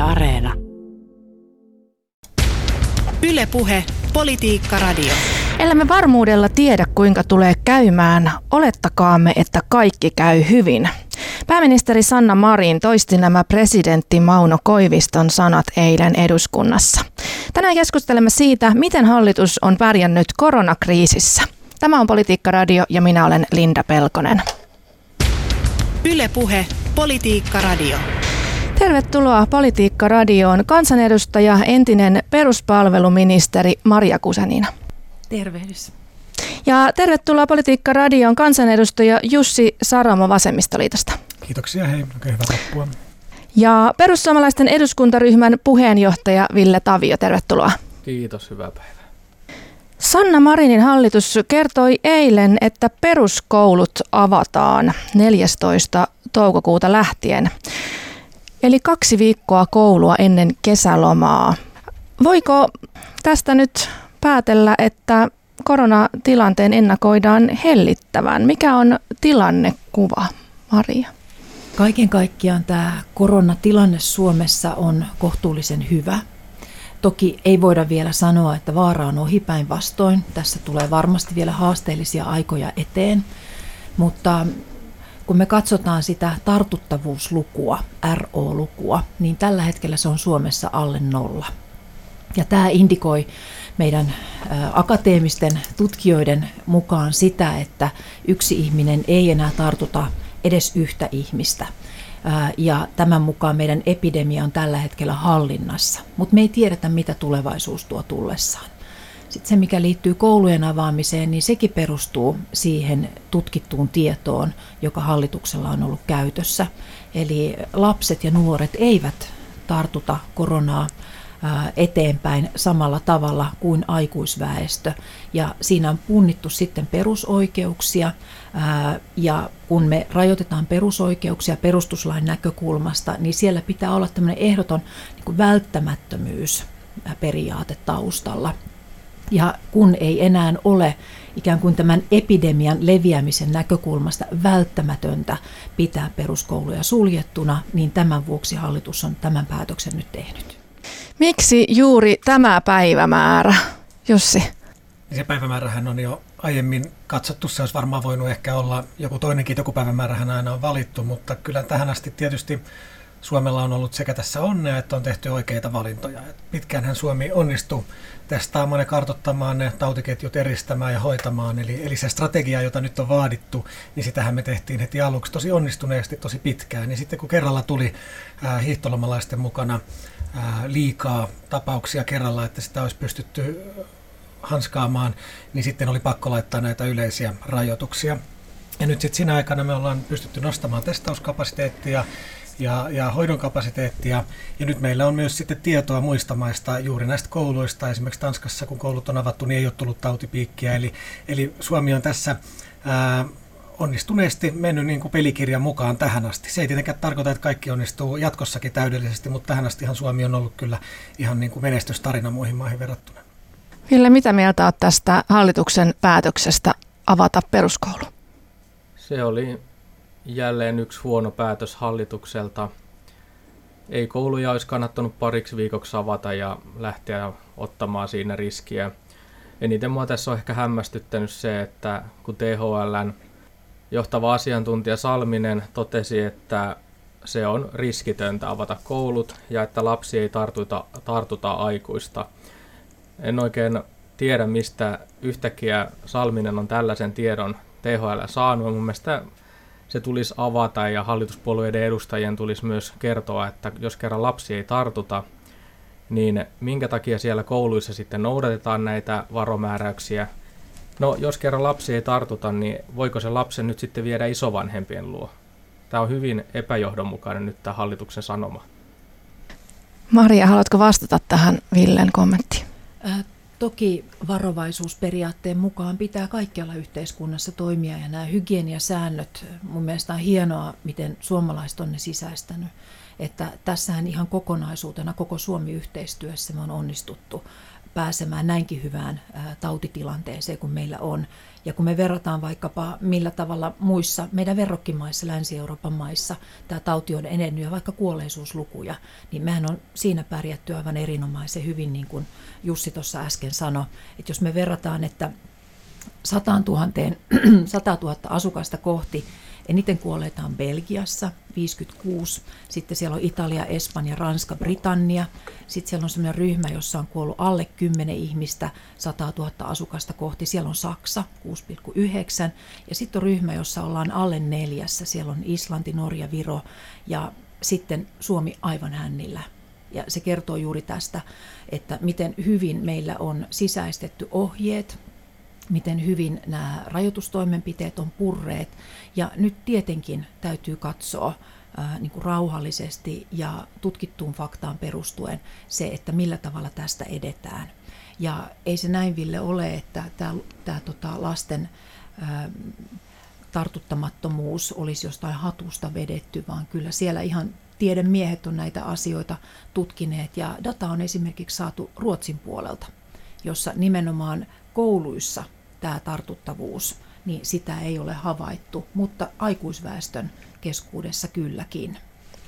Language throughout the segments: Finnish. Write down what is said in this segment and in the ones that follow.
Areena. Yle Puhe, Politiikka Radio. Ellemme varmuudella tiedä, kuinka tulee käymään, olettakaamme, että kaikki käy hyvin. Pääministeri Sanna Marin toisti nämä presidentti Mauno Koiviston sanat eilen eduskunnassa. Tänään keskustelemme siitä, miten hallitus on pärjännyt koronakriisissä. Tämä on Politiikka Radio ja minä olen Linda Pelkonen. Yle Puhe, Politiikka Radio. Tervetuloa Politiikka Radioon kansanedustaja, entinen peruspalveluministeri Maria Guzenina. Tervehdys. Ja tervetuloa Politiikka Radioon kansanedustaja Jussi Saramo Vasemmistoliitosta. Kiitoksia, hei, oikein hyvää loppua. Ja perussuomalaisten eduskuntaryhmän puheenjohtaja Ville Tavio, tervetuloa. Kiitos, hyvää päivää. Sanna Marinin hallitus kertoi eilen, että peruskoulut avataan 14. toukokuuta lähtien. Eli 2 viikkoa koulua ennen kesälomaa. Voiko tästä nyt päätellä, että koronatilanteen ennakoidaan hellittävän? Mikä on tilannekuva, Maria? Kaiken kaikkiaan tämä koronatilanne Suomessa on kohtuullisen hyvä. Toki ei voida vielä sanoa, että vaara on ohi, päinvastoin. Tässä tulee varmasti vielä haasteellisia aikoja eteen, mutta kun me katsotaan sitä tartuttavuuslukua, RO-lukua, niin tällä hetkellä se on Suomessa alle 0. Ja tämä indikoi meidän akateemisten tutkijoiden mukaan sitä, että yksi ihminen ei enää tartuta edes yhtä ihmistä. Ja tämän mukaan meidän epidemia on tällä hetkellä hallinnassa, mutta me ei tiedetä, mitä tulevaisuus tuo tullessaan. Sitten se, mikä liittyy koulujen avaamiseen, niin sekin perustuu siihen tutkittuun tietoon, joka hallituksella on ollut käytössä. Eli lapset ja nuoret eivät tartuta koronaa eteenpäin samalla tavalla kuin aikuisväestö. Ja siinä on punnittu sitten perusoikeuksia, ja kun me rajoitetaan perusoikeuksia perustuslain näkökulmasta, niin siellä pitää olla tämmöinen ehdoton niin kuin välttämättömyysperiaate taustalla. Ja kun ei enää ole ikään kuin tämän epidemian leviämisen näkökulmasta välttämätöntä pitää peruskouluja suljettuna, niin tämän vuoksi hallitus on tämän päätöksen nyt tehnyt. Miksi juuri tämä päivämäärä, Jussi? Se päivämäärähän on jo aiemmin katsottu, se olisi varmaan voinut ehkä olla joku toinenkin, joku päivämäärähän aina on valittu, mutta kyllä tähän asti tietysti Suomella on ollut sekä tässä onnea, että on tehty oikeita valintoja. Pitkäänhän Suomi onnistui testaamaan ja kartoittamaan ne tautiketjut, eristämään ja hoitamaan. Eli se strategia, jota nyt on vaadittu, niin sitähän me tehtiin heti aluksi tosi onnistuneesti, tosi pitkään. Ja sitten kun kerralla tuli hiihtolomalaisten mukana liikaa tapauksia kerralla, että sitä olisi pystytty hanskaamaan, niin sitten oli pakko laittaa näitä yleisiä rajoituksia. Ja nyt sitten siinä aikana me ollaan pystytty nostamaan testauskapasiteettia ja hoidon kapasiteettia. Ja nyt meillä on myös sitten tietoa muista maista juuri näistä kouluista. Esimerkiksi Tanskassa, kun koulut on avattu, niin ei ole tullut tautipiikkiä. Eli Suomi on tässä onnistuneesti mennyt niin kuin pelikirjan mukaan tähän asti. Se ei tietenkään tarkoita, että kaikki onnistuu jatkossakin täydellisesti, mutta tähän astihan Suomi on ollut kyllä ihan niin kuin menestystarina muihin maihin verrattuna. Ville, mitä mieltä olet tästä hallituksen päätöksestä avata peruskoulu? Se oli jälleen yksi huono päätös hallitukselta. Ei kouluja olisi kannattanut pariksi viikoksi avata ja lähteä ottamaan siinä riskiä. Eniten minua tässä on ehkä hämmästyttänyt se, että kun THL:n johtava asiantuntija Salminen totesi, että se on riskitöntä avata koulut ja että lapsi ei tartuta aikuista. En oikein tiedä, mistä yhtäkkiä Salminen on tällaisen tiedon THL saanut. Mun mielestä se tulisi avata ja hallituspuolueiden edustajien tulisi myös kertoa, että jos kerran lapsi ei tartuta, niin minkä takia siellä kouluissa sitten noudatetaan näitä varomääräyksiä. No, jos kerran lapsi ei tartuta, niin voiko se lapsen nyt sitten viedä isovanhempien luo? Tämä on hyvin epäjohdonmukainen nyt tämä hallituksen sanoma. Maria, haluatko vastata tähän Villen kommenttiin? Toki varovaisuusperiaatteen mukaan pitää kaikkialla yhteiskunnassa toimia, ja nämä hygieniasäännöt, mun mielestä on hienoa, miten suomalaiset on ne sisäistänyt. että tässähän ihan kokonaisuutena koko Suomi-yhteistyössä me on onnistuttu pääsemään näinkin hyvään tautitilanteeseen kuin meillä on. Ja kun me verrataan vaikkapa millä tavalla muissa meidän verrokkimaissa, Länsi-Euroopan maissa, tämä tauti on edennyt ja vaikka kuolleisuuslukuja, niin mehän on siinä pärjätty aivan erinomaisen hyvin, niin kuin Jussi tuossa äsken sanoi. Että jos me verrataan, että 100 000 asukasta kohti, eniten kuolleita on Belgiassa, 56. Sitten siellä on Italia, Espanja, Ranska, Britannia. Sitten siellä on sellainen ryhmä, jossa on kuollut alle 10 ihmistä 100 000 asukasta kohti. Siellä on Saksa, 6,9. Ja sitten on ryhmä, jossa ollaan alle 4. Siellä on Islanti, Norja, Viro ja sitten Suomi aivan hännillä. Ja se kertoo juuri tästä, että miten hyvin meillä on sisäistetty ohjeet, miten hyvin nämä rajoitustoimenpiteet on purreet. Ja nyt tietenkin täytyy katsoa niin kuin rauhallisesti ja tutkittuun faktaan perustuen se, että millä tavalla tästä edetään. Ja ei se näin, Ville, ole, että tämä lasten tartuttamattomuus olisi jostain hatusta vedetty, vaan kyllä siellä ihan tiedemiehet on näitä asioita tutkineet. Ja data on esimerkiksi saatu Ruotsin puolelta, jossa nimenomaan kouluissa tämä tartuttavuus, niin sitä ei ole havaittu, mutta aikuisväestön keskuudessa kylläkin.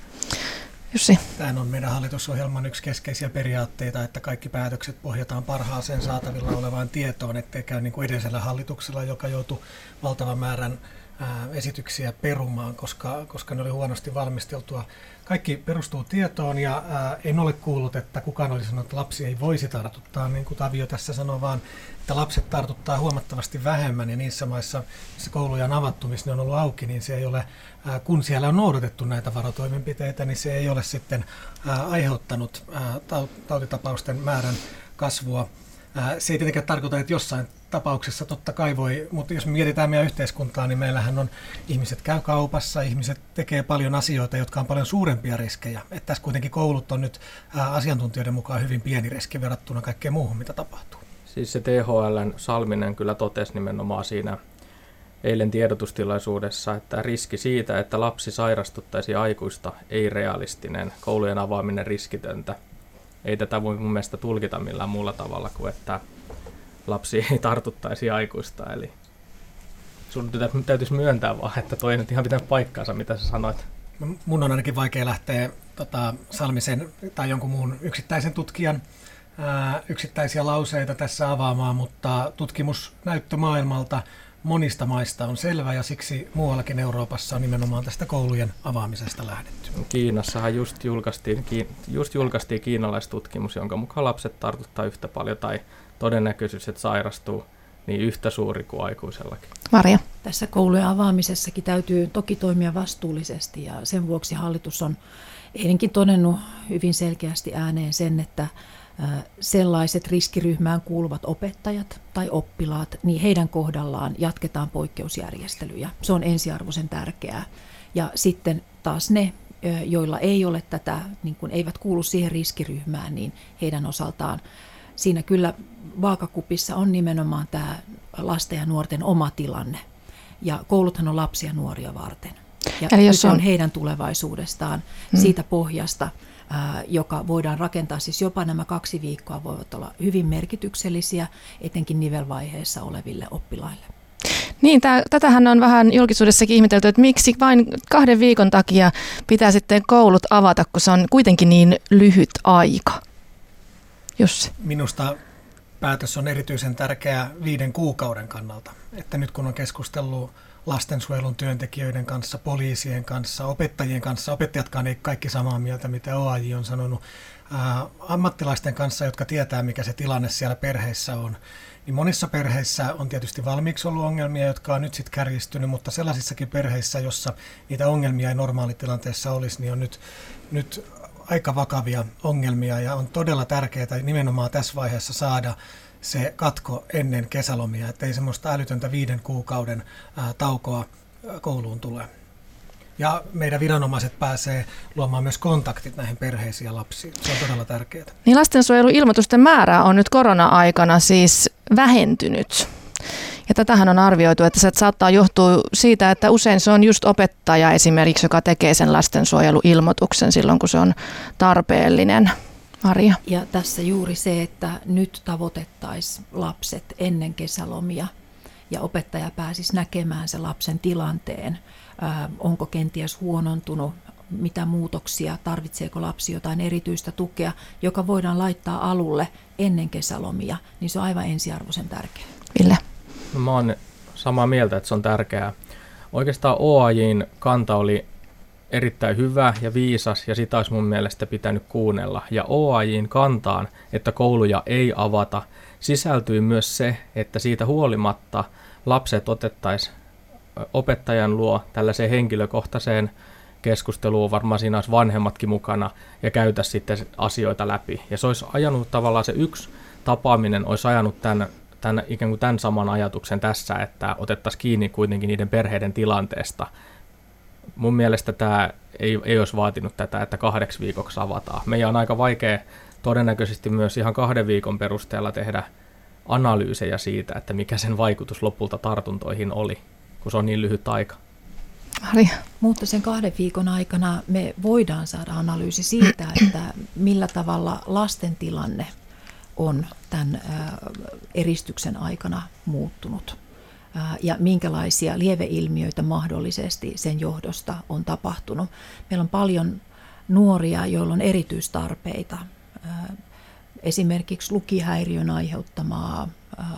Jussi. Tämä on meidän hallitusohjelman yksi keskeisiä periaatteita, että kaikki päätökset pohjataan parhaaseen saatavilla olevaan tietoon, ettei käy niin kuin edellisellä hallituksella, joka joutui valtavan määrän esityksiä perumaan, koska ne oli huonosti valmisteltua. Kaikki perustuu tietoon ja en ole kuullut, että kukaan olisi sanonut, että lapsi ei voisi tartuttaa, niin kuin Tavio tässä sanoi, vaan että lapset tartuttaa huomattavasti vähemmän ja niissä maissa, missä kouluja on avattu, missä ne on ollut auki, niin se ei ole, kun siellä on noudatettu näitä varotoimenpiteitä, niin se ei ole sitten aiheuttanut tautitapausten määrän kasvua. Se ei tietenkään tarkoita, että jossain tapauksessa totta kai voi, mutta jos me mietitään meidän yhteiskuntaa, niin meillähän on ihmiset käy kaupassa, ihmiset tekee paljon asioita, jotka on paljon suurempia riskejä. Että tässä kuitenkin koulut on nyt asiantuntijoiden mukaan hyvin pieni riski verrattuna kaikkeen muuhun, mitä tapahtuu. Siis se THL:n Salminen kyllä totesi nimenomaan siinä eilen tiedotustilaisuudessa, että riski siitä, että lapsi sairastuttaisi aikuista, ei realistinen, koulujen avaaminen riskitöntä. Ei tätä voi mun mielestä tulkita millään muulla tavalla kuin, että lapsi ei tartuttaisi aikuista. Eli sun täytyisi myöntää vaan, että toi ei nyt ihan pitää paikkaansa, mitä sä sanoit. Mun on ainakin vaikea lähteä Salmisen tai jonkun muun yksittäisen tutkijan yksittäisiä lauseita tässä avaamaan, mutta tutkimusnäyttö maailmalta monista maista on selvä ja siksi muuallakin Euroopassa on nimenomaan tästä koulujen avaamisesta lähdetty. Kiinassahan just julkaistiin kiinalaistutkimus, jonka mukaan lapset tartuttaa yhtä paljon tai todennäköisyys, että sairastuu, niin yhtä suuri kuin aikuisellakin. Marja. Tässä koulujen avaamisessakin täytyy toki toimia vastuullisesti ja sen vuoksi hallitus on eilenkin todennut hyvin selkeästi ääneen sen, että sellaiset riskiryhmään kuuluvat opettajat tai oppilaat, niin heidän kohdallaan jatketaan poikkeusjärjestelyjä. Se on ensiarvoisen tärkeää. Ja sitten taas ne, joilla ei ole tätä, niin kuin eivät kuulu siihen riskiryhmään, niin heidän osaltaan siinä kyllä vaakakupissa on nimenomaan tämä lasten ja nuorten oma tilanne. Ja kouluthan on lapsia ja nuoria varten. Ja eli jos on heidän tulevaisuudestaan siitä pohjasta, joka voidaan rakentaa, siis jopa nämä 2 viikkoa voivat olla hyvin merkityksellisiä, etenkin nivelvaiheessa oleville oppilaille. Niin, tätähän on vähän julkisuudessakin ihmetelty, että miksi vain 2 viikon takia pitää sitten koulut avata, kun se on kuitenkin niin lyhyt aika. Jussi. Minusta päätös on erityisen tärkeä 5 kuukauden kannalta, että nyt kun on keskustellut lastensuojelun työntekijöiden kanssa, poliisien kanssa, opettajien kanssa. Opettajatkaan ei kaikki samaa mieltä, mitä OAJ on sanonut. Ammattilaisten kanssa, jotka tietää, mikä se tilanne siellä perheissä on. Niin monissa perheissä on tietysti valmiiksi ollut ongelmia, jotka on nyt sitten kärjistynyt, mutta sellaisissakin perheissä, jossa niitä ongelmia ei normaalitilanteessa olisi, niin on nyt aika vakavia ongelmia ja on todella tärkeää nimenomaan tässä vaiheessa saada se katko ennen kesälomia, ettei semmoista älytöntä 5 kuukauden taukoa kouluun tule. Ja meidän viranomaiset pääsee luomaan myös kontaktit näihin perheisiin ja lapsiin. Se on todella tärkeää. Niin lastensuojeluilmoitusten määrä on nyt korona-aikana siis vähentynyt. Ja tätähän on arvioitu, että se saattaa johtua siitä, että usein se on just opettaja esimerkiksi, joka tekee sen lastensuojeluilmoituksen silloin, kun se on tarpeellinen. Maria. Ja tässä juuri se, että nyt tavoitettaisiin lapset ennen kesälomia ja opettaja pääsisi näkemään se lapsen tilanteen, onko kenties huonontunut, mitä muutoksia, tarvitseeko lapsi jotain erityistä tukea, joka voidaan laittaa alulle ennen kesälomia, niin se on aivan ensiarvoisen tärkeää. Ville? No, mä oon samaa mieltä, että se on tärkeää. Oikeastaan OAJ:n kanta oli erittäin hyvä ja viisas, ja sitä olisi mun mielestä pitänyt kuunnella. Ja OAJ:n kantaan, että kouluja ei avata, sisältyy myös se, että siitä huolimatta lapset otettaisiin opettajan luo tällaiseen henkilökohtaiseen keskusteluun, varmaan siinä olisi vanhemmatkin mukana, ja käytäisiin sitten asioita läpi. Ja se olisi ajanut tavallaan, se yksi tapaaminen olisi ajanut tämän ikään kuin tämän saman ajatuksen tässä, että otettaisiin kiinni kuitenkin niiden perheiden tilanteesta. Mun mielestä tämä ei olisi vaatinut tätä, että 2 viikoksi avataan. Meidän on aika vaikea todennäköisesti myös ihan 2 viikon perusteella tehdä analyysejä siitä, että mikä sen vaikutus lopulta tartuntoihin oli, kun se on niin lyhyt aika. Maria. Mutta sen 2 viikon aikana me voidaan saada analyysi siitä, että millä tavalla lasten tilanne on tämän eristyksen aikana muuttunut ja minkälaisia lieveilmiöitä mahdollisesti sen johdosta on tapahtunut. Meillä on paljon nuoria, joilla on erityistarpeita, esimerkiksi lukihäiriön aiheuttamaa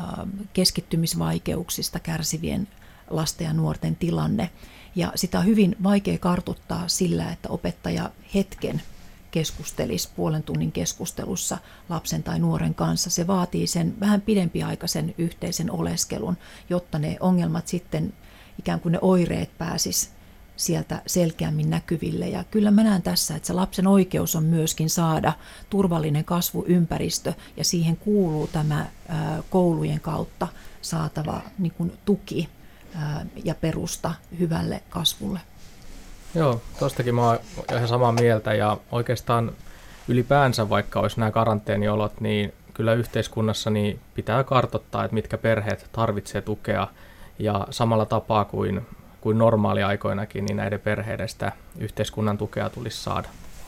keskittymisvaikeuksista kärsivien lasten ja nuorten tilanne. Ja sitä on hyvin vaikea kartoittaa sillä, että opettaja hetken keskustelisi 0,5 tunnin keskustelussa lapsen tai nuoren kanssa. Se vaatii sen vähän pidempiaikaisen yhteisen oleskelun, jotta ne ongelmat sitten, ikään kuin ne oireet pääsis sieltä selkeämmin näkyville. Ja kyllä mä näen tässä, että se lapsen oikeus on myöskin saada turvallinen kasvuympäristö, ja siihen kuuluu tämä koulujen kautta saatava niin kuin tuki ja perusta hyvälle kasvulle. Joo, tostakin mä oon ihan samaa mieltä, ja oikeastaan ylipäänsä, vaikka olisi nämä karanteeniolot, niin kyllä yhteiskunnassa niin pitää kartoittaa, että mitkä perheet tarvitsee tukea, ja samalla tapaa kuin normaaliaikoinakin, niin näiden perheiden sitä yhteiskunnan tukea tulisi saada.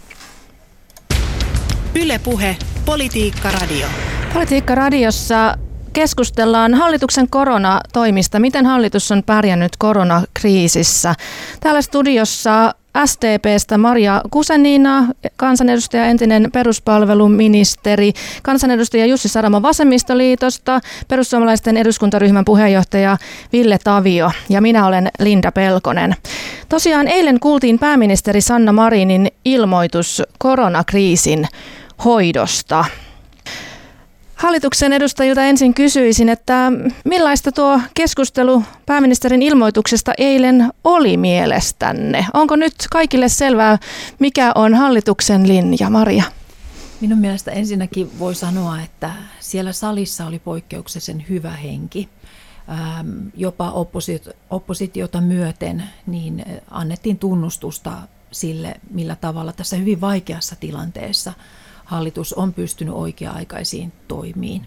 Yle Puhe, Politiikka Radio. Politiikka Radiossa keskustellaan hallituksen koronatoimista. Miten hallitus on pärjännyt koronakriisissä? Täällä studiossa SDP:stä Maria Guzenina, kansanedustaja, entinen peruspalveluministeri, kansanedustaja Jussi Saramo Vasemmistoliitosta, perussuomalaisten eduskuntaryhmän puheenjohtaja Ville Tavio ja minä olen Linda Pelkonen. Tosiaan eilen kuultiin pääministeri Sanna Marinin ilmoitus koronakriisin hoidosta. Hallituksen edustajilta ensin kysyisin, että millaista tuo keskustelu pääministerin ilmoituksesta eilen oli mielestänne? Onko nyt kaikille selvää, mikä on hallituksen linja? Maria? Minun mielestä ensinnäkin voi sanoa, että siellä salissa oli poikkeuksellisen hyvä henki. Jopa oppositiota myöten niin annettiin tunnustusta sille, millä tavalla tässä hyvin vaikeassa tilanteessa hallitus on pystynyt oikea-aikaisiin toimiin.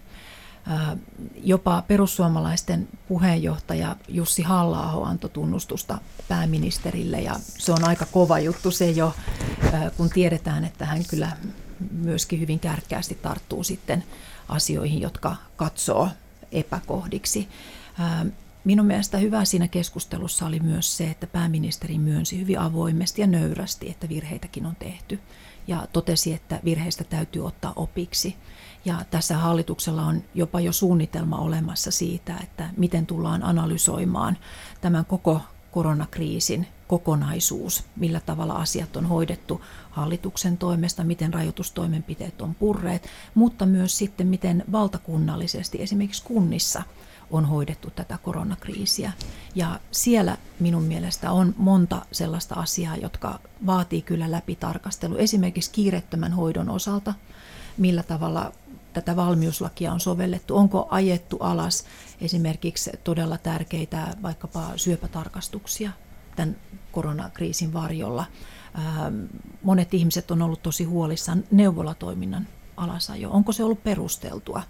Jopa perussuomalaisten puheenjohtaja Jussi Halla-aho antoi tunnustusta pääministerille, ja se on aika kova juttu se jo, kun tiedetään, että hän kyllä myöskin hyvin kärkkäästi tarttuu sitten asioihin, jotka katsoo epäkohdiksi. Minun mielestä hyvä siinä keskustelussa oli myös se, että pääministeri myönsi hyvin avoimesti ja nöyrästi, että virheitäkin on tehty, ja totesi, että virheistä täytyy ottaa opiksi. Ja tässä hallituksella on jopa jo suunnitelma olemassa siitä, että miten tullaan analysoimaan tämän koko koronakriisin kokonaisuus, millä tavalla asiat on hoidettu hallituksen toimesta, miten rajoitustoimenpiteet on purreet, mutta myös sitten miten valtakunnallisesti esimerkiksi kunnissa on hoidettu tätä koronakriisiä. Ja siellä minun mielestä on monta sellaista asiaa, jotka vaatii kyllä läpitarkastelu. Esimerkiksi kiireettömän hoidon osalta, millä tavalla tätä valmiuslakia on sovellettu, onko ajettu alas esimerkiksi todella tärkeitä vaikkapa syöpätarkastuksia tämän koronakriisin varjolla. Monet ihmiset on ollut tosi huolissaan neuvolatoiminnan alasajo. Onko se ollut perusteltua?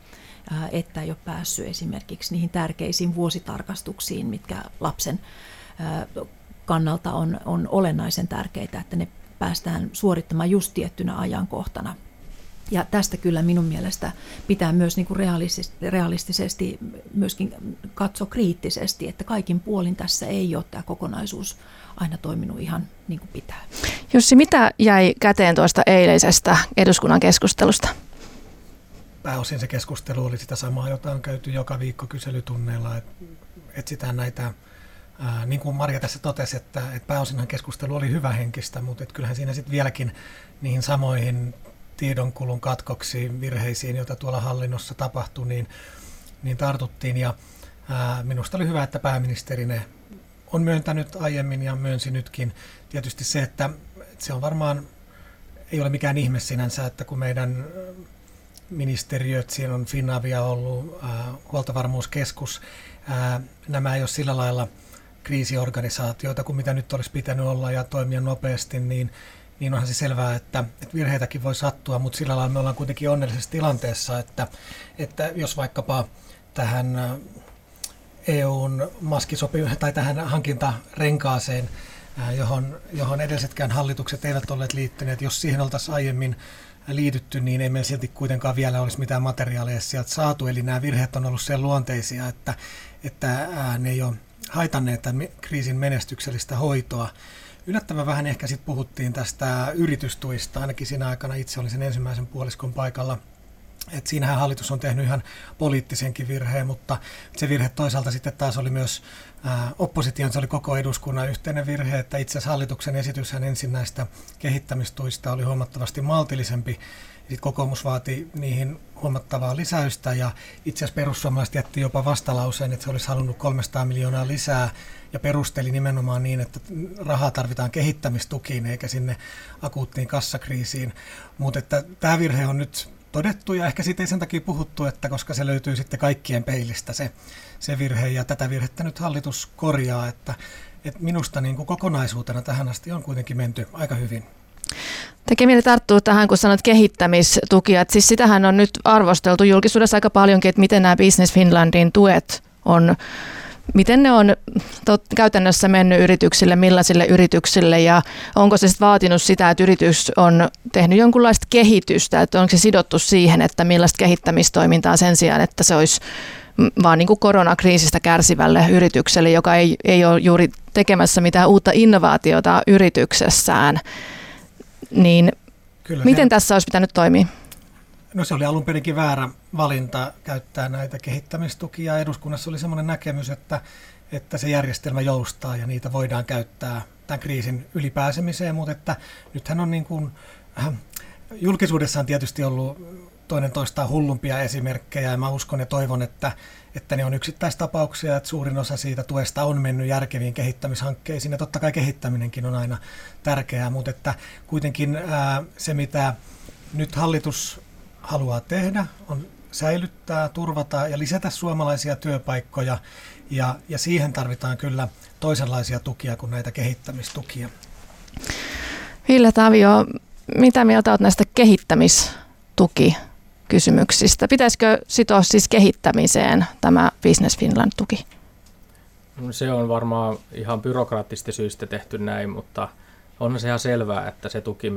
että ei ole päässyt esimerkiksi niihin tärkeisiin vuositarkastuksiin, mitkä lapsen kannalta on olennaisen tärkeitä, että ne päästään suorittamaan just tiettynä ajankohtana. Ja tästä kyllä minun mielestä pitää myös niin kuin realistisesti myöskin katsoa kriittisesti, että kaikin puolin tässä ei ole tämä kokonaisuus aina toiminut ihan niin kuin pitää. Jussi, mitä jäi käteen tuosta eileisestä eduskunnan keskustelusta? Pääosin se keskustelu oli sitä samaa, jota on käyty joka viikko kyselytunneilla, että etsitään näitä, niin kuin Marja tässä totesi, että pääosinhan keskustelu oli hyvähenkistä, mutta että kyllähän siinä sitten vieläkin niihin samoihin tiedonkulun katkoksiin, virheisiin, joita tuolla hallinnossa tapahtui, niin tartuttiin. Ja minusta oli hyvä, että pääministeri ne on myöntänyt aiemmin ja myönsi nytkin. Tietysti se, että se on varmaan, ei ole mikään ihme sinänsä, että kun meidän ministeriöt, siinä on Finavia ollut, huoltovarmuuskeskus, nämä ei ole sillä lailla kriisiorganisaatioita kuin mitä nyt olisi pitänyt olla ja toimia nopeasti, niin onhan se selvää, että virheitäkin voi sattua, mutta sillä lailla me ollaan kuitenkin onnellisessa tilanteessa, että jos vaikkapa tähän EUn maskisopimukseen tai tähän hankintarenkaaseen, johon edellisetkään hallitukset eivät olleet liittyneet, jos siihen oltaisiin aiemmin liitytty, niin ei meillä silti kuitenkaan vielä olisi mitään materiaaleja sieltä saatu. Eli nämä virheet on ollut sen luonteisia, että ne ei ole haitanneet tämän kriisin menestyksellistä hoitoa. Yllättävän vähän ehkä sitten puhuttiin tästä yritystuista, ainakin siinä aikana itse olin sen ensimmäisen puoliskon paikalla. Et siinähän hallitus on tehnyt ihan poliittisenkin virheen, mutta se virhe toisaalta sitten taas oli myös opposition, se oli koko eduskunnan yhteinen virhe, että itse asiassa hallituksen esityshän ensin näistä kehittämistuista oli huomattavasti maltillisempi. Sitten kokoomus vaati niihin huomattavaa lisäystä ja itse asiassa perussuomalaiset jätti jopa vastalauseen, että se olisi halunnut 300 miljoonaa lisää ja perusteli nimenomaan niin, että rahaa tarvitaan kehittämistukiin eikä sinne akuuttiin kassakriisiin. Mutta että tämä virhe on nyt todettu ja ehkä siitä ei sen takia puhuttu, että koska se löytyy sitten kaikkien peilistä se virhe ja tätä virhettä nyt hallitus korjaa, että minusta niin kuin kokonaisuutena tähän asti on kuitenkin menty aika hyvin. Tekee mieli tarttua tähän, kun sanot kehittämistukia. Että siis sitähän on nyt arvosteltu julkisuudessa aika paljonkin, että miten nämä Business Finlandin tuet on, miten ne on käytännössä mennyt yrityksille, millaisille yrityksille ja onko se sitten vaatinut sitä, että yritys on tehnyt jonkunlaista kehitystä, että onko se sidottu siihen, että millaista kehittämistoimintaa sen sijaan, että se olisi vaan niin kuin koronakriisistä kärsivälle yritykselle, joka ei ole juuri tekemässä mitään uutta innovaatiota yrityksessään. Niin kyllä miten tässä olisi pitänyt toimia? No se oli alun perinkin väärä valinta käyttää näitä kehittämistukia. Eduskunnassa oli semmoinen näkemys, että se järjestelmä joustaa ja niitä voidaan käyttää tämän kriisin ylipääsemiseen, mutta että nythän on niin kuin, julkisuudessa on tietysti ollut toinen toistaan hullumpia esimerkkejä ja mä uskon ja toivon, että ne on yksittäistapauksia, että suurin osa siitä tuesta on mennyt järkeviin kehittämishankkeisiin ja totta kai kehittäminenkin on aina tärkeää, mutta että kuitenkin se mitä nyt hallitus haluaa tehdä on säilyttää, turvata ja lisätä suomalaisia työpaikkoja ja siihen tarvitaan kyllä toisenlaisia tukia kuin näitä kehittämistukia. Ville Tavio, mitä mieltä olet näistä kehittämistukikysymyksistä? Pitäisikö sitoa siis kehittämiseen tämä Business Finland-tuki? No, se on varmaan ihan byrokraattista syystä tehty näin, mutta onhan se ihan selvää, että se tuki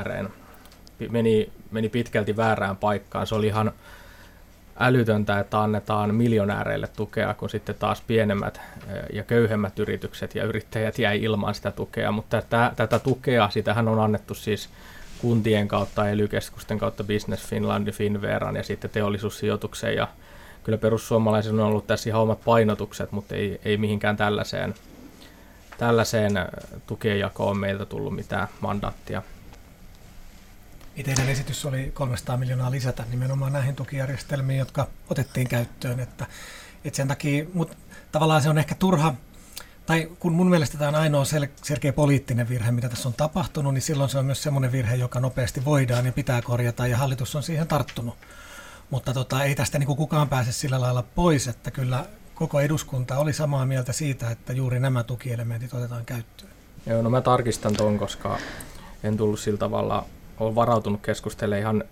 meni pitkälti väärään paikkaan. Se oli ihan älytöntä, että annetaan miljonääreille tukea, kun sitten taas pienemmät ja köyhemmät yritykset ja yrittäjät jäi ilman sitä tukea. Mutta tätä tukea, sitähän on annettu siis kuntien kautta, ely-keskusten kautta Business Finland, Finveran ja sitten Teollisuussijoituksen. Ja kyllä perussuomalaisilla on ollut tässä ihan omat painotukset, mutta ei mihinkään tällaiseen tukienjakoon meiltä tullut mitään mandaattia. Teidän esitys oli 300 miljoonaa lisätä nimenomaan näihin tukijärjestelmiin, jotka otettiin käyttöön. Että sen takia, mutta tavallaan se on ehkä turha, tai kun mun mielestä tämä on ainoa selkeä poliittinen virhe, mitä tässä on tapahtunut, niin silloin se on myös semmoinen virhe, joka nopeasti voidaan ja pitää korjata, ja hallitus on siihen tarttunut. Mutta ei tästä niin kuin kukaan pääse sillä lailla pois, että kyllä koko eduskunta oli samaa mieltä siitä, että juuri nämä tukielementit otetaan käyttöön. Joo, no mä tarkistan tuon, koska en tullut sillä tavalla, olen varautunut keskustelemaan ihan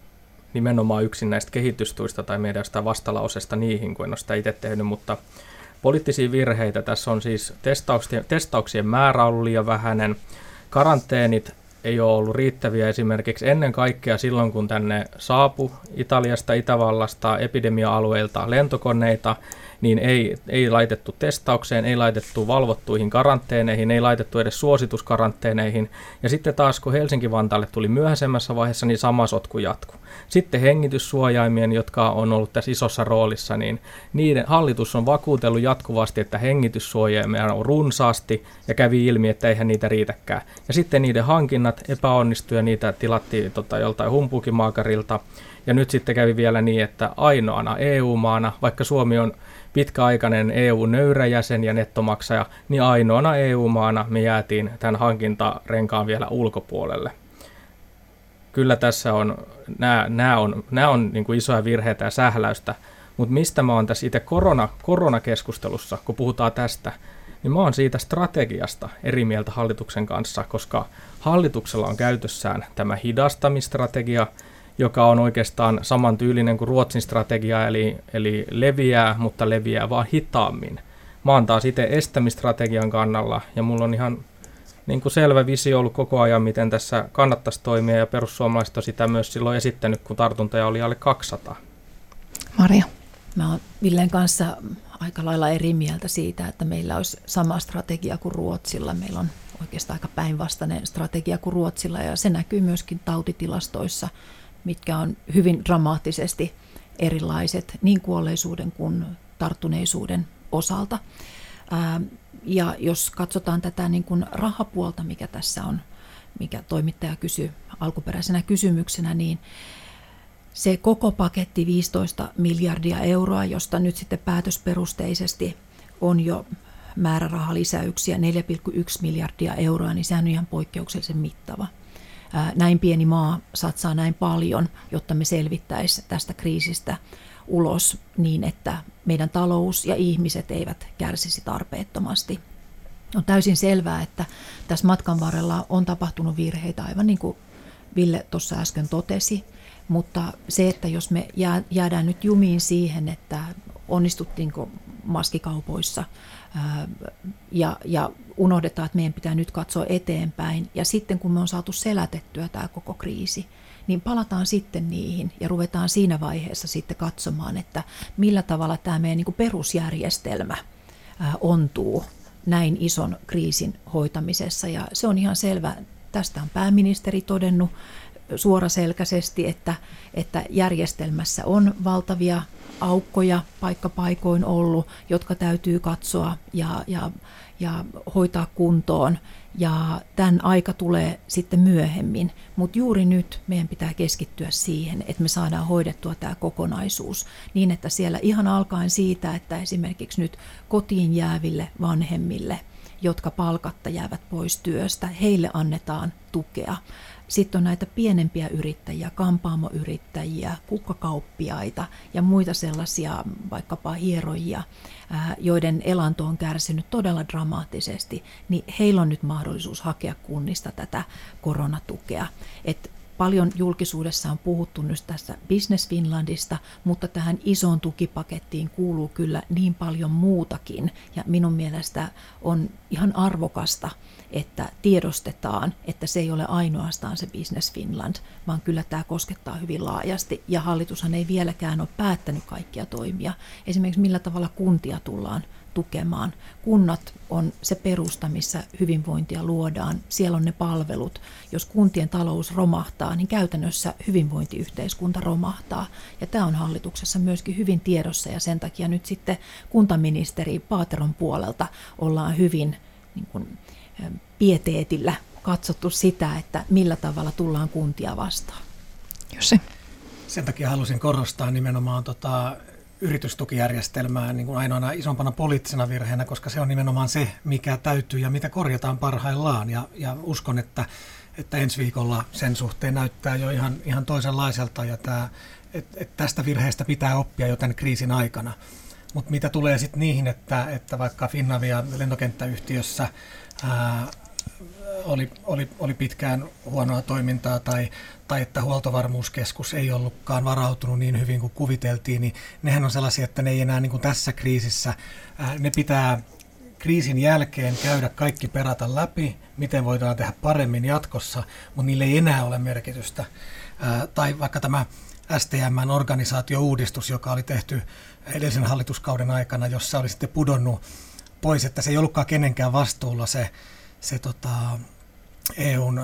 nimenomaan yksin näistä kehitystuista tai meidän sitä vastalauseesta niihin, kun en ole sitä itse tehnyt, mutta poliittisia virheitä. Tässä on siis testauksien määrä ollut liian vähäinen, karanteenit ei ole ollut riittäviä esimerkiksi ennen kaikkea silloin, kun tänne saapui Italiasta, Itävallasta, epidemia-alueilta lentokoneita, niin ei laitettu testaukseen, ei laitettu valvottuihin karanteeneihin, ei laitettu edes suosituskaranteeneihin. Ja sitten taas, kun Helsinki-Vantaalle tuli myöhäisemmässä vaiheessa, niin sama sotku jatkui. Sitten hengityssuojaimien, jotka on ollut tässä isossa roolissa, niin niiden hallitus on vakuutellut jatkuvasti, että hengityssuojaimia on runsaasti, ja kävi ilmi, että eihän niitä riitäkään. Ja sitten niiden hankinnat epäonnistui, ja niitä tilattiin joltain humpukimaakarilta. Ja nyt sitten kävi vielä niin, että ainoana EU-maana, vaikka Suomi on pitkäaikainen EU-nöyräjäsen ja nettomaksaja, niin ainoana EU-maana me jäätiin tämän hankintarenkaan vielä ulkopuolelle. Kyllä tässä on, nämä on niin kuin isoja virheitä ja sähläystä, mutta mistä mä oon tässä itse koronakeskustelussa, kun puhutaan tästä, niin mä oon siitä strategiasta eri mieltä hallituksen kanssa, koska hallituksella on käytössään tämä hidastamistrategia, joka on oikeastaan samantyylinen kuin Ruotsin strategia, eli leviää, mutta leviää vaan hitaammin. Mä oon taas itse estämistrategian kannalla, ja mulla on ihan niin kuin selvä visio ollut koko ajan, miten tässä kannattaisi toimia, ja perussuomalaiset on sitä myös silloin esittänyt, kun tartuntoja oli alle 200. Maria. Mä oon Villen kanssa aika lailla eri mieltä siitä, että meillä olisi sama strategia kuin Ruotsilla. Meillä on oikeastaan aika päinvastainen strategia kuin Ruotsilla, ja se näkyy myöskin tautitilastoissa, mitkä on hyvin dramaattisesti erilaiset niin kuolleisuuden kuin tarttuneisuuden osalta. Ja jos katsotaan tätä niin kuin rahapuolta, mikä tässä on, mikä toimittaja kysyi alkuperäisenä kysymyksenä, niin se koko paketti 15 miljardia euroa, josta nyt sitten päätösperusteisesti on jo määrärahalisäyksiä 4,1 miljardia euroa, niin sehän on ihan poikkeuksellisen mittava. Näin pieni maa satsaa näin paljon, jotta me selvittäisiin tästä kriisistä ulos niin, että meidän talous ja ihmiset eivät kärsisi tarpeettomasti. On täysin selvää, että tässä matkan varrella on tapahtunut virheitä, aivan niin kuin Ville tuossa äsken totesi, mutta se, että jos me jäädään nyt jumiin siihen, että onnistuttiinko maskikaupoissa ja unohdetaan, että meidän pitää nyt katsoa eteenpäin. Ja sitten kun me on saatu selätettyä tämä koko kriisi, niin palataan sitten niihin ja ruvetaan siinä vaiheessa sitten katsomaan, että millä tavalla tämä meidän niin kuin perusjärjestelmä ontuu näin ison kriisin hoitamisessa. Ja se on ihan selvä. Tästä on pääministeri todennut suoraselkäisesti, että järjestelmässä on valtavia aukkoja paikkapaikoin ollut, jotka täytyy katsoa ja hoitaa kuntoon. Ja tämän aika tulee sitten myöhemmin, mutta juuri nyt meidän pitää keskittyä siihen, että me saadaan hoidettua tämä kokonaisuus niin, että siellä ihan alkaen siitä, että esimerkiksi nyt kotiin jääville vanhemmille, jotka palkatta jäävät pois työstä, heille annetaan tukea. Sitten on näitä pienempiä yrittäjiä, kampaamoyrittäjiä, kukkakauppiaita ja muita sellaisia vaikkapa hierojia, joiden elanto on kärsinyt todella dramaattisesti, niin heillä on nyt mahdollisuus hakea kunnista tätä koronatukea. Paljon julkisuudessa on puhuttu nyt tästä Business Finlandista, mutta tähän isoon tukipakettiin kuuluu kyllä niin paljon muutakin. Ja minun mielestä on ihan arvokasta, että tiedostetaan, että se ei ole ainoastaan se Business Finland, vaan kyllä tämä koskettaa hyvin laajasti. Ja hallitushan ei vieläkään ole päättänyt kaikkia toimia. Esimerkiksi millä tavalla kuntia tullaan tukemaan. Kunnat on se perusta, missä hyvinvointia luodaan. Siellä on ne palvelut. Jos kuntien talous romahtaa, niin käytännössä hyvinvointiyhteiskunta romahtaa. Ja tämä on hallituksessa myöskin hyvin tiedossa ja sen takia nyt sitten kuntaministeri Paateron puolelta ollaan hyvin niin kuin, pieteetillä katsottu sitä, että millä tavalla tullaan kuntia vastaan. Jussi. Sen takia halusin korostaa nimenomaan yritystukijärjestelmää niin kuin ainoana isompana poliittisena virheenä, koska se on nimenomaan se, mikä täytyy ja mitä korjataan parhaillaan. Ja uskon, että ensi viikolla sen suhteen näyttää jo ihan toisenlaiselta ja että tästä virheestä pitää oppia jo tämän kriisin aikana. Mutta mitä tulee sitten niihin, että vaikka Finavia lentokenttäyhtiössä oli pitkään huonoa toimintaa tai että huoltovarmuuskeskus ei ollutkaan varautunut niin hyvin kuin kuviteltiin, niin nehän on sellaisia, että ne ei enää niin kuin tässä kriisissä, ne pitää kriisin jälkeen käydä kaikki perata läpi, miten voidaan tehdä paremmin jatkossa, mutta niille ei enää ole merkitystä. Tai vaikka tämä STM:n organisaatio-uudistus, joka oli tehty edellisen hallituskauden aikana, jossa oli sitten pudonnut pois, että se ei ollutkaan kenenkään vastuulla se EUn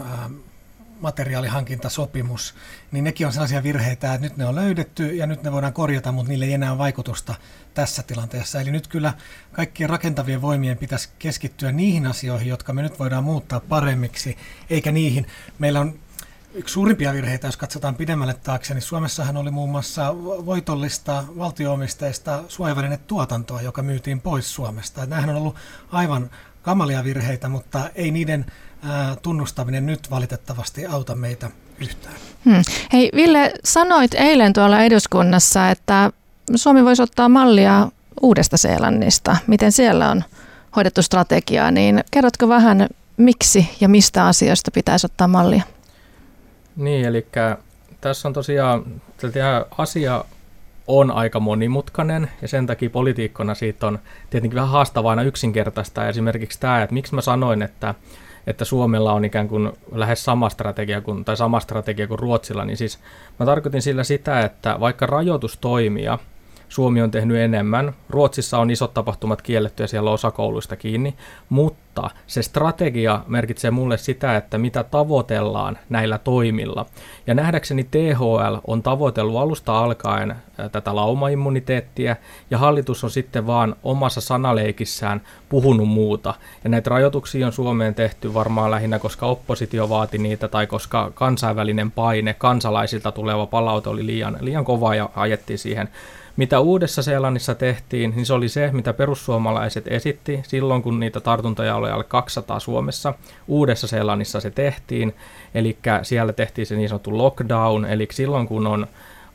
materiaalihankintasopimus, niin nekin on sellaisia virheitä, että nyt ne on löydetty ja nyt ne voidaan korjata, mutta niille ei enää ole vaikutusta tässä tilanteessa. Eli nyt kyllä kaikkien rakentavien voimien pitäisi keskittyä niihin asioihin, jotka me nyt voidaan muuttaa paremmiksi, eikä niihin. Meillä on yksi suurimpia virheitä, jos katsotaan pidemmälle taakse, niin Suomessahan oli muun muassa voitollista valtio-omisteista suojavälinetuotantoa, joka myytiin pois Suomesta. Nämähän on ollut aivan kamalia virheitä, mutta ei niiden tunnustaminen nyt valitettavasti auta meitä yhtään. Hei Ville, sanoit eilen tuolla eduskunnassa, että Suomi voisi ottaa mallia Uudesta-Seelannista. Miten siellä on hoidettu strategiaa, niin kerrotko vähän miksi ja mistä asioista pitäisi ottaa mallia? Niin, eli tässä on tosiaan, tämä asia on aika monimutkainen ja sen takia politiikkona siitä on tietenkin vähän haastavaa aina yksinkertaista. Esimerkiksi tämä, että miksi mä sanoin, että Suomella on ikään kuin lähes sama strategia kuin Ruotsilla, niin siis mä tarkoitin sillä sitä, että vaikka rajoitustoimia Suomi on tehnyt enemmän, Ruotsissa on isot tapahtumat kielletty ja siellä on osa kouluista kiinni, mutta se strategia merkitsee mulle sitä, että mitä tavoitellaan näillä toimilla. Ja nähdäkseni THL on tavoitellut alusta alkaen tätä laumaimmuniteettia ja hallitus on sitten vaan omassa sanaleikissään puhunut muuta. Ja näitä rajoituksia on Suomeen tehty varmaan lähinnä, koska oppositio vaati niitä tai koska kansainvälinen paine, kansalaisilta tuleva palaute oli liian kova ja ajettiin siihen. Mitä Uudessa-Seelannissa tehtiin, niin se oli se, mitä perussuomalaiset esitti silloin, kun niitä tartuntoja oli alle 200 Suomessa. Uudessa-Seelannissa se tehtiin, eli siellä tehtiin se niin sanottu lockdown, eli silloin kun on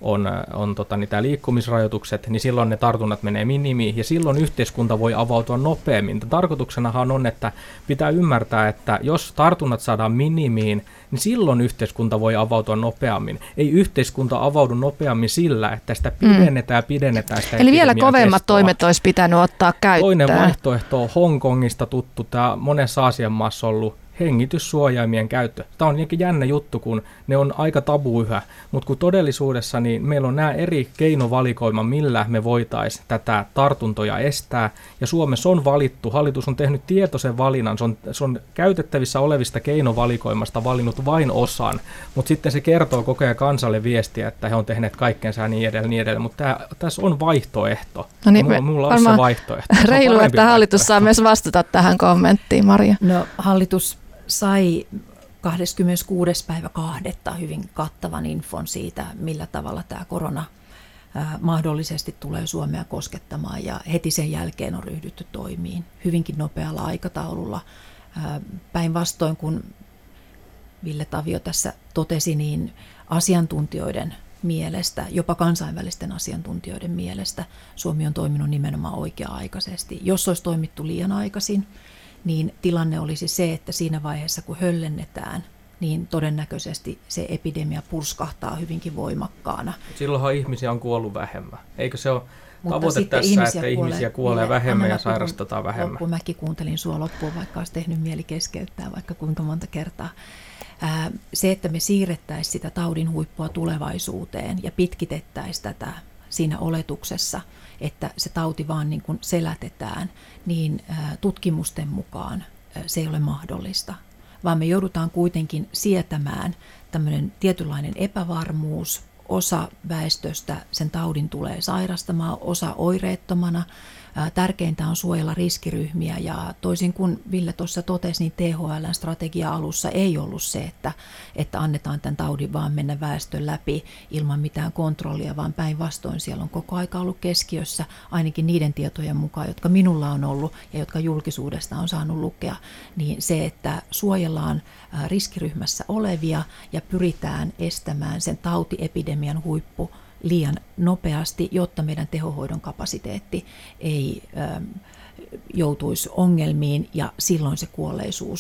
niitä liikkumisrajoitukset, niin silloin ne tartunnat menee minimiin ja silloin yhteiskunta voi avautua nopeammin. Tarkoituksenahan on, että pitää ymmärtää, että jos tartunnat saadaan minimiin, niin silloin yhteiskunta voi avautua nopeammin. Ei yhteiskunta avaudu nopeammin sillä, että sitä pidennetään sitä. Eli vielä kovemmat toimet olisi pitänyt ottaa käyttöön. Toinen vaihtoehto on Hongkongista tuttu, tämä monessa Aasian maassa ollut hengityssuojaimien käyttö. Tämä on jännä juttu, kun ne on aika tabu yhä, mutta kun todellisuudessa niin meillä on nämä eri keinovalikoima, millä me voitaisiin tätä tartuntoja estää, ja Suomessa on valittu, hallitus on tehnyt tietoisen valinnan, se on käytettävissä olevista keinovalikoimasta valinnut vain osan, mutta sitten se kertoo koko ajan kansalle viestiä, että he on tehneet kaikkensa ja niin edelleen, mutta tässä on vaihtoehto. No niin, mulla on se vaihtoehto. Reilu, että hallitus saa myös vastata tähän kommenttiin, Maria. No hallitus sai 26.2. hyvin kattavan infon siitä, millä tavalla tämä korona mahdollisesti tulee Suomea koskettamaan, ja heti sen jälkeen on ryhdytty toimiin hyvinkin nopealla aikataululla. Päinvastoin kun Ville Tavio tässä totesi, niin asiantuntijoiden mielestä, jopa kansainvälisten asiantuntijoiden mielestä, Suomi on toiminut nimenomaan oikea-aikaisesti. Jos olisi toimittu liian aikaisin, niin tilanne olisi se, että siinä vaiheessa kun höllennetään, niin todennäköisesti se epidemia purskahtaa hyvinkin voimakkaana. Silloinhan ihmisiä on kuollut vähemmän. Eikö se ole tavoite tässä, että ihmisiä kuolee vähemmän ja sairastetaan vähemmän? Mäkin kuuntelin sua loppuun, vaikka olisi tehnyt mieli keskeyttää vaikka kuinka monta kertaa. Se, että me siirrettäisiin sitä taudin huippua tulevaisuuteen ja pitkitettäisiin tätä siinä oletuksessa, että se tauti vaan niin kuin selätetään, niin tutkimusten mukaan se ei ole mahdollista, vaan me joudutaan kuitenkin sietämään tämmöinen tietynlainen epävarmuus. Osa väestöstä sen taudin tulee sairastamaan, osa oireettomana. Tärkeintä on suojella riskiryhmiä, ja toisin kuin Ville tuossa totesi, niin THL:n strategia alussa ei ollut se, että annetaan tämän taudin vaan mennä väestön läpi ilman mitään kontrollia, vaan päinvastoin siellä on koko aika ollut keskiössä, ainakin niiden tietojen mukaan, jotka minulla on ollut ja jotka julkisuudesta on saanut lukea, niin se, että suojellaan riskiryhmässä olevia ja pyritään estämään sen tautiepidemian huippu liian nopeasti, jotta meidän tehohoidon kapasiteetti ei joutuisi ongelmiin, ja silloin se kuolleisuus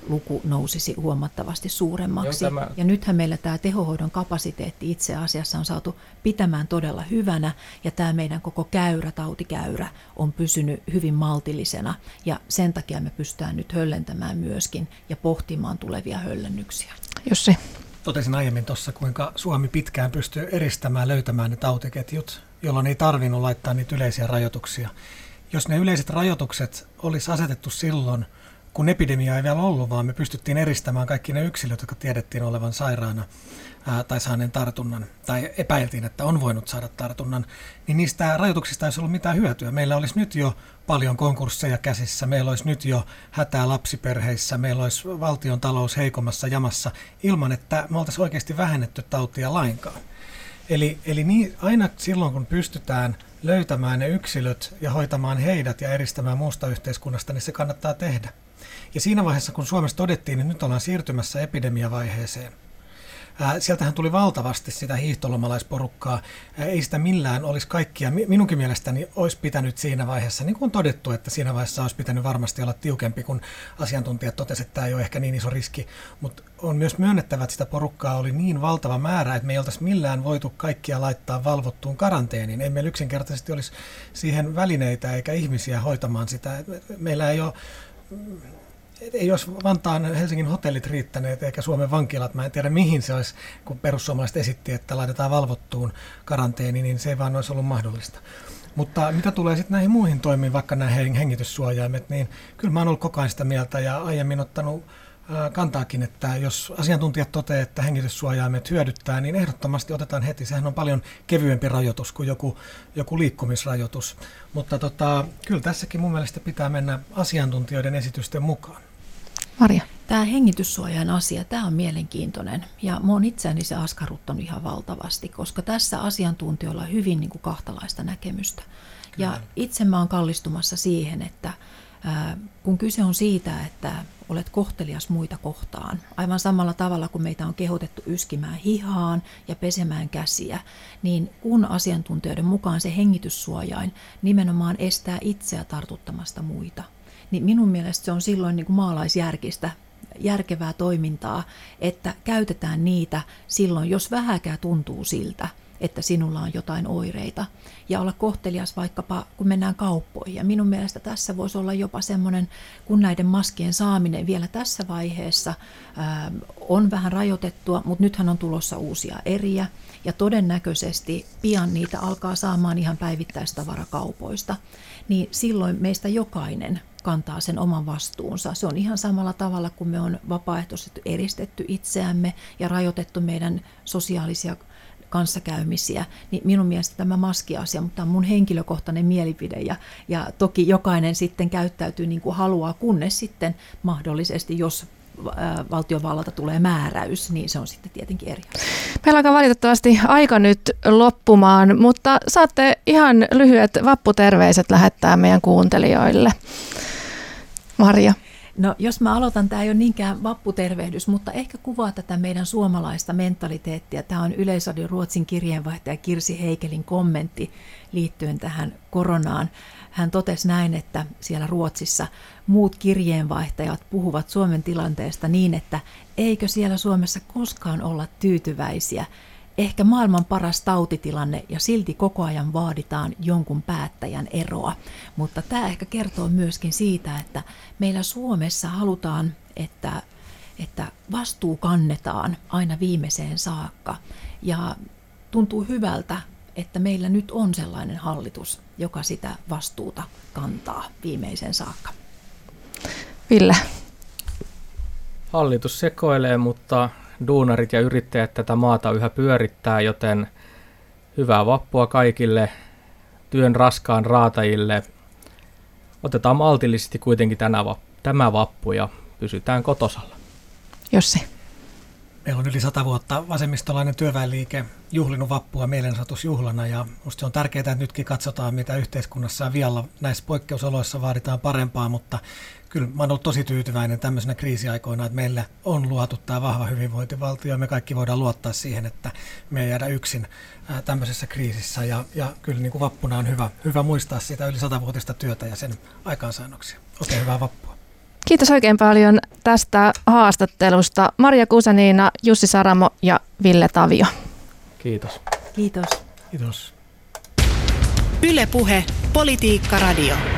luku nousisi huomattavasti suuremmaksi. Joo, ja nythän meillä tämä tehohoidon kapasiteetti itse asiassa on saatu pitämään todella hyvänä, ja tämä meidän koko tautikäyrä on pysynyt hyvin maltillisena, ja sen takia me pystytään nyt höllentämään myöskin ja pohtimaan tulevia höllennyksiä. Jussi. Totesin aiemmin tuossa, kuinka Suomi pitkään pystyy eristämään, löytämään ne tautiketjut, jolloin ei tarvinnut laittaa niitä yleisiä rajoituksia. Jos ne yleiset rajoitukset olisi asetettu silloin, kun epidemia ei vielä ollut, vaan me pystyttiin eristämään kaikki ne yksilöt, jotka tiedettiin olevan sairaana tai saaneen tartunnan, tai epäiltiin, että on voinut saada tartunnan, niin niistä rajoituksista ei olisi ollut mitään hyötyä. Meillä olisi nyt jo paljon konkursseja käsissä, meillä olisi nyt jo hätää lapsiperheissä, meillä olisi valtion talous heikommassa jamassa, ilman että me oltaisiin oikeasti vähennetty tautia lainkaan. Eli niin, aina silloin, kun pystytään löytämään ne yksilöt ja hoitamaan heidät ja eristämään muusta yhteiskunnasta, niin se kannattaa tehdä. Ja siinä vaiheessa, kun Suomessa todettiin, niin nyt ollaan siirtymässä epidemiavaiheeseen. Sieltähän tuli valtavasti sitä hiihtolomalaisporukkaa. Ei sitä millään olisi kaikkia. Minunkin mielestäni olisi pitänyt siinä vaiheessa, niin kuin on todettu, että siinä vaiheessa olisi pitänyt varmasti olla tiukempi, kun asiantuntijat totesivat, että tämä ei ole ehkä niin iso riski. Mutta on myös myönnettävä, että sitä porukkaa oli niin valtava määrä, että me ei oltaisi millään voitu kaikkia laittaa valvottuun karanteeniin. Ei meillä yksinkertaisesti olisi siihen välineitä eikä ihmisiä hoitamaan sitä. Meillä ei olisi Vantaan Helsingin hotellit riittäneet eikä Suomen vankilat. Mä en tiedä mihin se olisi, kun perussuomalaiset esitti, että laitetaan valvottuun karanteeniin, niin se ei vaan olisi ollut mahdollista. Mutta mitä tulee sitten näihin muihin toimiin, vaikka nämä hengityssuojaimet, niin kyllä mä oon ollut koko ajan sitä mieltä ja aiemmin ottanut kantaakin, että jos asiantuntijat toteavat, että hengityssuojaimet hyödyttää, niin ehdottomasti otetaan heti. Sehän on paljon kevyempi rajoitus kuin joku liikkumisrajoitus. Mutta kyllä tässäkin mun mielestä pitää mennä asiantuntijoiden esitysten mukaan. Maria. Tämä hengityssuojain asia, tämä on mielenkiintoinen ja mä oon itseäni se askarruttanut ihan valtavasti, koska tässä asiantuntijoilla on hyvin niin kuin kahtalaista näkemystä. Kyllä. Ja itse mä oon kallistumassa siihen, että kun kyse on siitä, että olet kohtelias muita kohtaan, aivan samalla tavalla kuin meitä on kehotettu yskimään hihaan ja pesemään käsiä, niin kun asiantuntijoiden mukaan se hengityssuojain nimenomaan estää itseä tartuttamasta muita, niin minun mielestä se on silloin niin kuin maalaisjärkistä järkevää toimintaa, että käytetään niitä silloin, jos vähäkään tuntuu siltä, että sinulla on jotain oireita, ja olla kohtelias vaikkapa, kun mennään kauppoihin. Ja minun mielestä tässä voisi olla jopa semmoinen, kun näiden maskien saaminen vielä tässä vaiheessa on vähän rajoitettua, mutta nythän on tulossa uusia eriä, ja todennäköisesti pian niitä alkaa saamaan ihan päivittäistavarakaupoista, niin silloin meistä jokainen kantaa sen oman vastuunsa. Se on ihan samalla tavalla, kun me on vapaaehtoisesti eristetty itseämme ja rajoitettu meidän sosiaalisia kanssakäymisiä, niin minun mielestä tämä maskiasia, mutta on mun henkilökohtainen mielipide ja toki jokainen sitten käyttäytyy niin kuin haluaa, kunnes sitten mahdollisesti, jos valtiovallalta tulee määräys, niin se on sitten tietenkin eri asia. Meillä alkaa valitettavasti aika nyt loppumaan, mutta saatte ihan lyhyet vapputerveiset lähettää meidän kuuntelijoille. Maria. No jos mä aloitan, tämä ei ole niinkään vapputervehdys, mutta ehkä kuvaa tätä meidän suomalaista mentaliteettia. Tämä on Yleisradion Ruotsin kirjeenvaihtaja Kirsi Heikelin kommentti liittyen tähän koronaan. Hän totesi näin, että siellä Ruotsissa muut kirjeenvaihtajat puhuvat Suomen tilanteesta niin, että eikö siellä Suomessa koskaan olla tyytyväisiä. Ehkä maailman paras tautitilanne ja silti koko ajan vaaditaan jonkun päättäjän eroa. Mutta tämä ehkä kertoo myöskin siitä, että meillä Suomessa halutaan, että vastuu kannetaan aina viimeiseen saakka. Ja tuntuu hyvältä, että meillä nyt on sellainen hallitus, joka sitä vastuuta kantaa viimeiseen saakka. Ville. Hallitus sekoilee, mutta duunarit ja yrittäjät tätä maata yhä pyörittää, joten hyvää vappua kaikille työn raskaan raatajille. Otetaan maltillisesti kuitenkin tämä vappu ja pysytään kotosalla. Jussi. Meillä on yli 100 vuotta vasemmistolainen työväenliike juhlinut vappua mielenosoitusjuhlana ja minusta se on tärkeää, että nytkin katsotaan, mitä yhteiskunnassa on vielä. Näissä poikkeusoloissa vaaditaan parempaa, mutta kyllä mä oon ollut tosi tyytyväinen tämmöisenä kriisiaikoina, että meillä on luotu tämä vahva hyvinvointivaltio ja me kaikki voidaan luottaa siihen, että me ei jäädä yksin tämmöisessä kriisissä ja kyllä niin kuin vappuna on hyvä muistaa sitä yli 100-vuotista työtä ja sen aikaansaannoksia. Oikein hyvää vappua. Kiitos oikein paljon tästä haastattelusta. Maria Guzenina, Jussi Saramo ja Ville Tavio. Kiitos. Kiitos. Kiitos. Yle Puhe, Politiikka Radio.